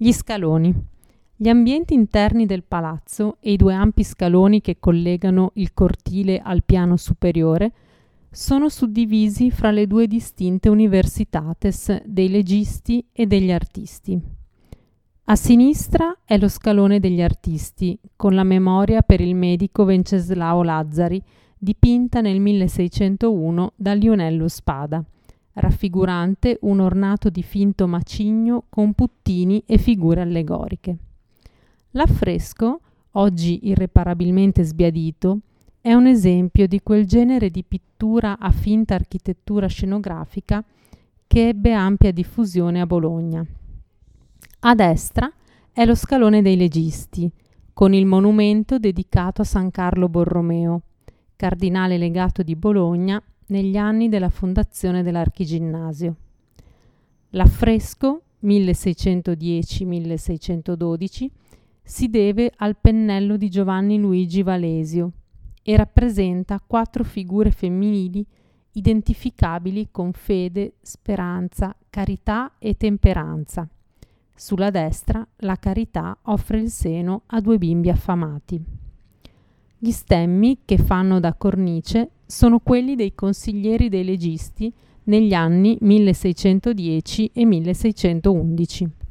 Gli scaloni. Gli ambienti interni del palazzo e i due ampi scaloni che collegano il cortile al piano superiore sono suddivisi fra le due distinte universitates dei legisti e degli artisti. A sinistra è lo scalone degli artisti, con la memoria per il medico Venceslao Lazzari, dipinta nel 1601 da Lionello Spada, raffigurante un ornato di finto macigno con puttini e figure allegoriche. L'affresco, oggi irreparabilmente sbiadito, è un esempio di quel genere di pittura a finta architettura scenografica che ebbe ampia diffusione a Bologna. A destra è lo scalone dei legisti, con il monumento dedicato a San Carlo Borromeo, cardinale legato di Bologna negli anni della fondazione dell'Archiginnasio. L'affresco, 1610-1612, si deve al pennello di Giovanni Luigi Valesio e rappresenta 4 figure femminili identificabili con fede, speranza, carità e temperanza. Sulla destra la carità offre il seno a 2 bimbi affamati. Gli stemmi che fanno da cornice sono quelli dei consiglieri dei legisti negli anni 1610 e 1611.